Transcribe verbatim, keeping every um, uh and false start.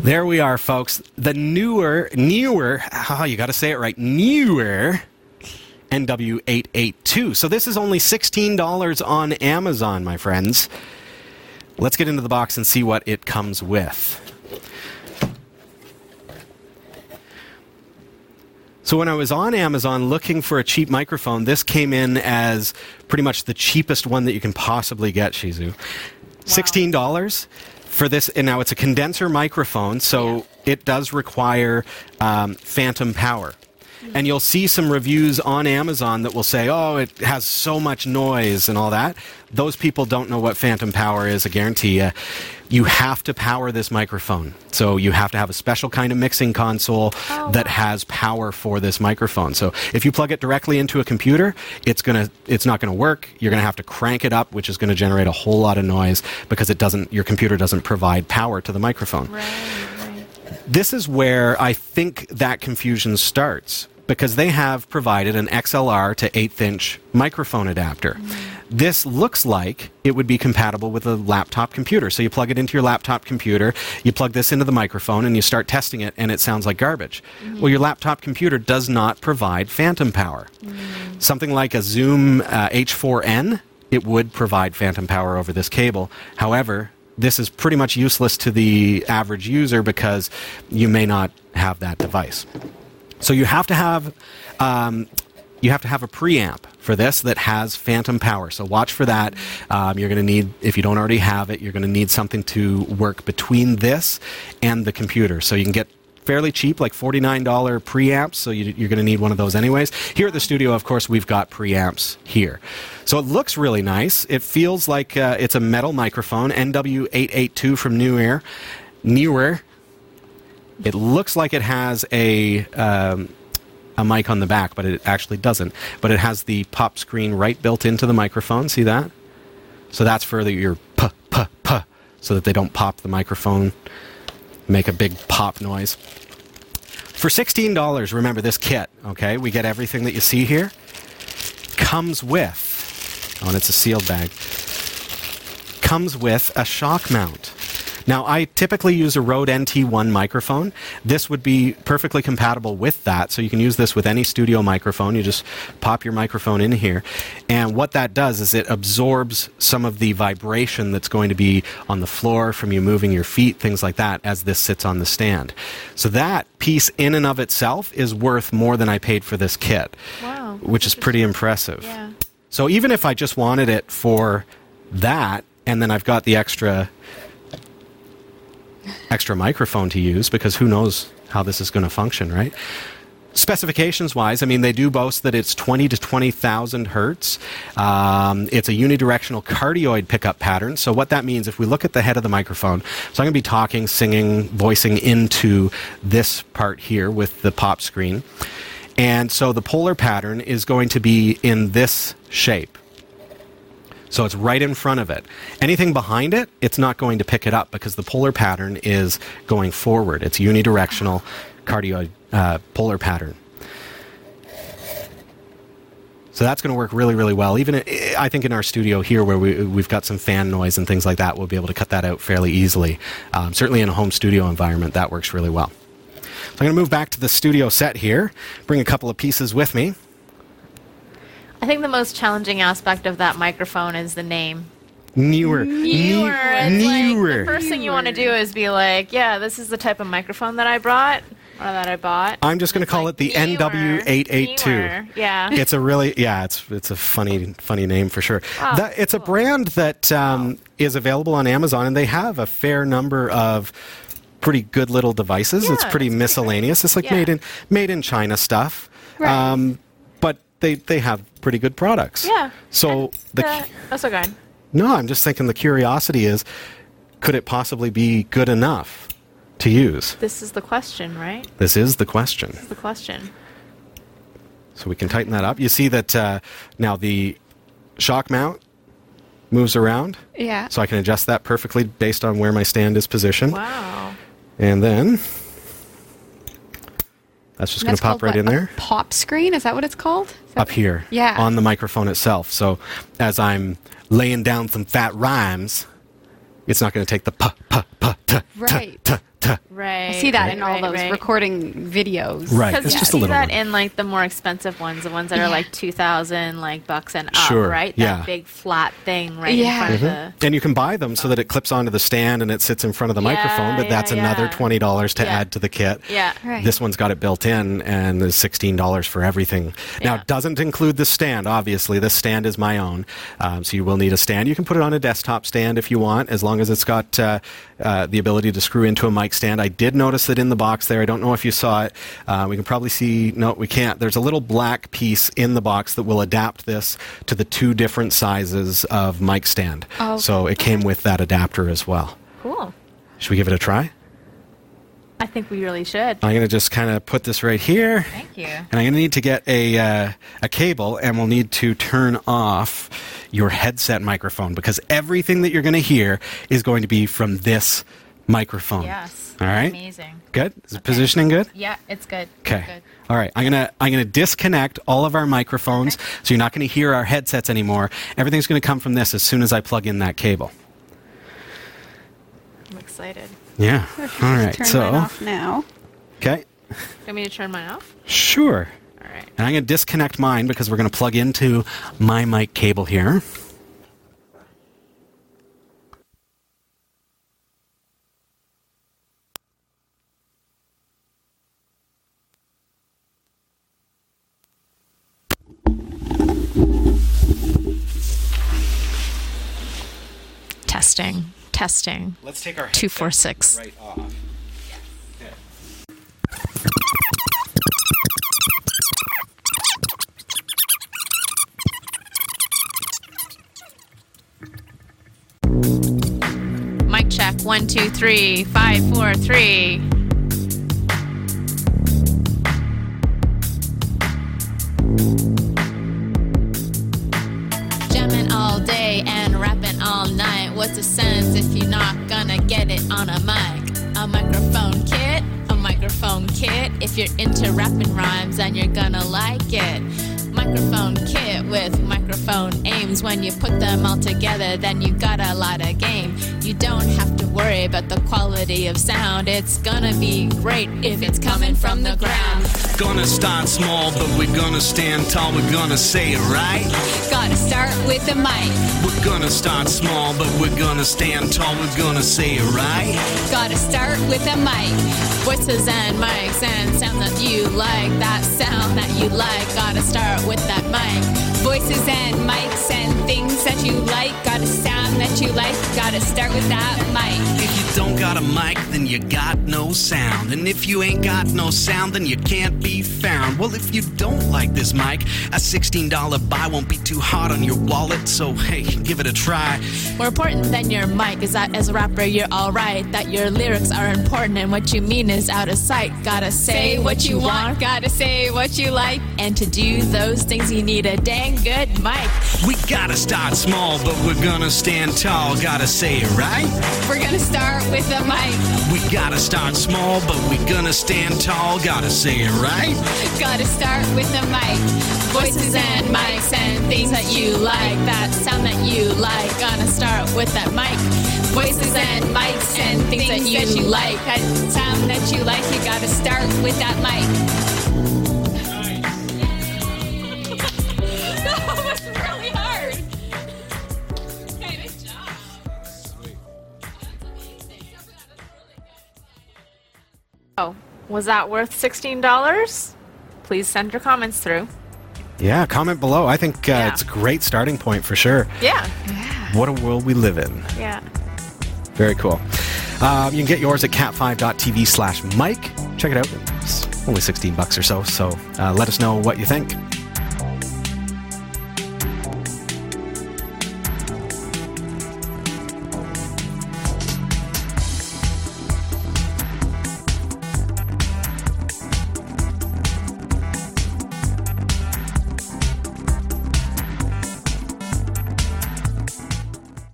There we are, folks. The newer, newer, oh, you got to say it right, newer N W eight eighty-two. So this is only sixteen dollars on Amazon, my friends. Let's get into the box and see what it comes with. So when I was on Amazon looking for a cheap microphone, this came in as pretty much the cheapest one that you can possibly get, Shizu. Wow. sixteen dollars for this, and now it's a condenser microphone, so yeah. It does require um, phantom power. And you'll see some reviews on Amazon that will say, oh, it has so much noise and all that. Those people don't know what phantom power is, I guarantee you. You have to power this microphone. So you have to have a special kind of mixing console oh, that wow. has power for this microphone. So if you plug it directly into a computer, it's gonna it's not going to work. You're going to have to crank it up, which is going to generate a whole lot of noise because it doesn't. Your computer doesn't provide power to the microphone. Right, right. This is where I think that confusion starts, because they have provided an X L R to eighth inch microphone adapter. Mm. This looks like it would be compatible with a laptop computer. So you plug it into your laptop computer, you plug this into the microphone, and you start testing it, and it sounds like garbage. Mm-hmm. Well, your laptop computer does not provide phantom power. Mm. Something like a Zoom uh, H four N, it would provide phantom power over this cable. However, this is pretty much useless to the average user because you may not have that device. So you have to have um, you have to have a preamp for this that has phantom power. So watch for that. Um, you're going to need, if you don't already have it, you're going to need something to work between this and the computer. So you can get fairly cheap, like forty-nine dollars preamps. So you, you're going to need one of those anyways. Here at the studio, of course, we've got preamps here. So it looks really nice. It feels like uh, it's a metal microphone, N W eight eighty-two from Newer. Newer. It looks like it has a um, a mic on the back, but it actually doesn't. But it has the pop screen right built into the microphone. See that? So that's for the, your puh, puh, puh, so that they don't pop the microphone, make a big pop noise. For sixteen dollars, remember this kit, okay? We get everything that you see here. Comes with, oh, and it's a sealed bag, comes with a shock mount. Now, I typically use a Rode N T one microphone. This would be perfectly compatible with that, so you can use this with any studio microphone. You just pop your microphone in here, and what that does is it absorbs some of the vibration that's going to be on the floor from you moving your feet, things like that, as this sits on the stand. So that piece in and of itself is worth more than I paid for this kit, wow, which is pretty impressive. Yeah. So even if I just wanted it for that, and then I've got the extra... extra microphone to use, because who knows how this is going to function, right? Specifications-wise, I mean, they do boast that it's twenty to twenty thousand hertz. Um, it's a unidirectional cardioid pickup pattern. So what that means, if we look at the head of the microphone, so I'm going to be talking, singing, voicing into this part here with the pop screen. And so the polar pattern is going to be in this shape. So it's right in front of it. Anything behind it, it's not going to pick it up because the polar pattern is going forward. It's unidirectional cardioid uh, polar pattern. So that's going to work really, really well. Even I think in our studio here where we, we've got some fan noise and things like that, we'll be able to cut that out fairly easily. Um, certainly in a home studio environment, that works really well. So I'm going to move back to the studio set here, bring a couple of pieces with me. I think the most challenging aspect of that microphone is the name. Newer. Newer. It's Newer. Like the first thing you want to do is be like, yeah, this is the type of microphone that I brought, or that I bought. I'm just going to call like it the Newer. N W eight eighty-two. Newer. Yeah. It's a really, yeah, it's it's a funny funny name for sure. Oh, that, it's cool. a brand that um, wow. is available on Amazon, and they have a fair number of pretty good little devices. Yeah, it's pretty it's miscellaneous. It's like yeah. made in made in China stuff. Right. Um, but they, they have pretty good products. Yeah. So the, the oh, so go ahead. No, I'm just thinking the curiosity is, could it possibly be good enough to use? This is the question, right? This is the question. This is the question. So we can tighten that up. You see that uh, now the shock mount moves around. Yeah. So I can adjust that perfectly based on where my stand is positioned. Wow. And then that's just going to pop right what, in there. A pop screen? Is that what it's called? Up here. Yeah. On the microphone itself. So as I'm laying down some fat rhymes, it's not going to take the puh, puh, puh, tuh, right. tuh, tuh, Right. I see that right, in all right, those right. recording videos. Right. Because It's you just a see little that one. in like the more expensive ones, the ones that are Yeah. like two thousand like bucks and up, Sure, right? yeah. That big flat thing right Yeah. in front Mm-hmm. of the. And you can buy them so that it clips onto the stand and it sits in front of the Yeah, microphone, but yeah, that's another yeah. twenty dollars to Yeah. add to the kit. Yeah. Right. This one's got it built in and there's sixteen dollars for everything. Now, Yeah. it doesn't include the stand, obviously. This stand is my own. Um, so you will need a stand. You can put it on a desktop stand if you want, as long as it's got uh, uh, the ability to screw into a mic stand. I did notice that in the box there, I don't know if you saw it, uh, we can probably see, no, we can't. There's a little black piece in the box that will adapt this to the two different sizes of mic stand. Oh. So it came with that adapter as well. Cool. Should we give it a try? I think we really should. I'm going to just kind of put this right here. Thank you. And I'm going to need to get a uh, a cable, and we'll need to turn off your headset microphone because everything that you're going to hear is going to be from this microphone. Yes. All right. Amazing. Good. Is the positioning good? Yeah, it's good. Okay. Good. All right. I'm gonna I'm gonna disconnect all of our microphones, so you're not going to hear our headsets anymore. Everything's going to come from this as soon as I plug in that cable. I'm excited. Yeah. All right. Turn So. mine off now. Okay. You want me to turn mine off? Sure. All right. And I'm going to disconnect mine because we're going to plug into my mic cable here. Testing. Testing. Let's take our Two, four, six. right off. Mic check. One, two, three. Five, four, three. Jamming all day and rapping all night. What's the sense if you're not gonna get it on a mic? A microphone kit, a microphone kit. If you're into rapping rhymes, then you're gonna like it. Microphone kit with microphone aims. When you put them all together, then you got a lot of game. You don't have to worry about the quality of sound. It's gonna be great if it's coming from the ground. Gonna start small, but we're gonna stand tall. We're gonna say it right. Gotta start with the mic. We're gonna start small, but we're gonna stand tall. We're gonna say it right. Gotta start with a mic. Voices and mics and sound that you like. That sound that you like. Gotta start with that mic. Voices and mics and things that you like. Gotta sound that you like. Gotta start with that mic. If you don't got a mic, then you got no sound. And if you ain't got no sound, then you can't be found. Well, if you don't like this mic, a sixteen dollars buy won't be too hard on your wallet. So, hey, give it a try. More important than your mic is that as a rapper you're alright. That your lyrics are important and what you mean is out of sight. Gotta say what you want, gotta say what you like. And to do those things you need a dang good mic. We gotta start small, but we're gonna stand tall. Gotta say it right. We're gonna start with a mic. We gotta start small, but we're gonna stand tall. Gotta say it right. Gotta start with a mic. Voices and mics and things that you like. That sound that you like. Gonna start with that mic. Voices and mics and things that you like. That sound that you like. You gotta start with that mic. That was really hard. Hey, nice job. Oh, was that worth sixteen dollars? Please send your comments through. Yeah, comment below. I think uh, Yeah. it's a great starting point for sure. Yeah. What a world we live in. Yeah. Very cool. Um, you can get yours at cat five dot t v slash Mike. Check it out. It's only sixteen bucks or so, so uh, let us know what you think.